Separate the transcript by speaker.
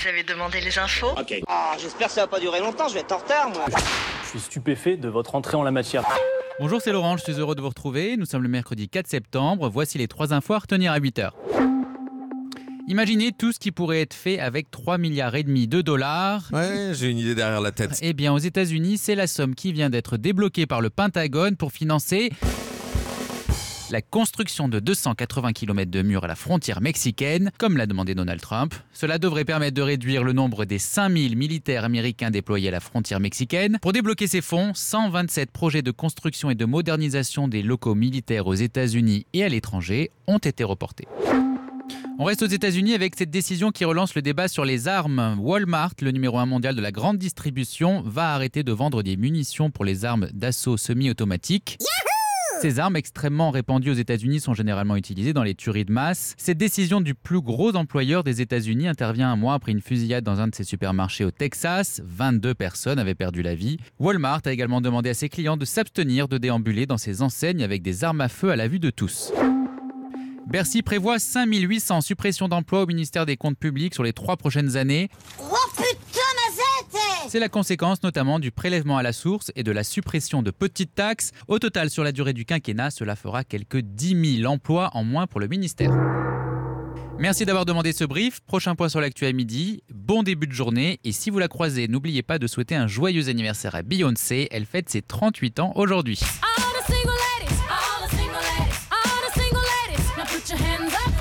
Speaker 1: Vous avez demandé les infos?
Speaker 2: Ok. Ah, j'espère que ça va pas durer longtemps, je vais être en retard, moi.
Speaker 3: Je suis stupéfait de votre entrée en la matière.
Speaker 4: Bonjour, c'est Laurent, je suis heureux de vous retrouver. Nous sommes le mercredi 4 septembre. Voici les 3 infos à retenir à 8h. Imaginez tout ce qui pourrait être fait avec 3,5 milliards de dollars.
Speaker 5: Ouais, j'ai une idée derrière la tête.
Speaker 4: Eh bien, aux États-Unis, c'est la somme qui vient d'être débloquée par le Pentagone pour financer la construction de 280 km de murs à la frontière mexicaine, comme l'a demandé Donald Trump. Cela devrait permettre de réduire le nombre des 5000 militaires américains déployés à la frontière mexicaine. Pour débloquer ces fonds, 127 projets de construction et de modernisation des locaux militaires aux États-Unis et à l'étranger ont été reportés. On reste aux États-Unis avec cette décision qui relance le débat sur les armes. Walmart, le numéro 1 mondial de la grande distribution, va arrêter de vendre des munitions pour les armes d'assaut semi-automatiques. Ces armes extrêmement répandues aux États-Unis sont généralement utilisées dans les tueries de masse. Cette décision du plus gros employeur des États-Unis intervient un mois après une fusillade dans un de ses supermarchés au Texas. 22 personnes avaient perdu la vie. Walmart a également demandé à ses clients de s'abstenir de déambuler dans ses enseignes avec des armes à feu à la vue de tous. Bercy prévoit 5800 suppressions d'emplois au ministère des Comptes publics sur les 3 prochaines années.
Speaker 6: Oh putain, Mazette!
Speaker 4: C'est la conséquence notamment du prélèvement à la source et de la suppression de petites taxes. Au total, sur la durée du quinquennat, cela fera quelques 10 000 emplois en moins pour le ministère. Merci d'avoir demandé ce brief. Prochain point sur l'actu à midi. Bon début de journée. Et si vous la croisez, n'oubliez pas de souhaiter un joyeux anniversaire à Beyoncé. Elle fête ses 38 ans aujourd'hui.
Speaker 7: All the single ladies, put your hands up.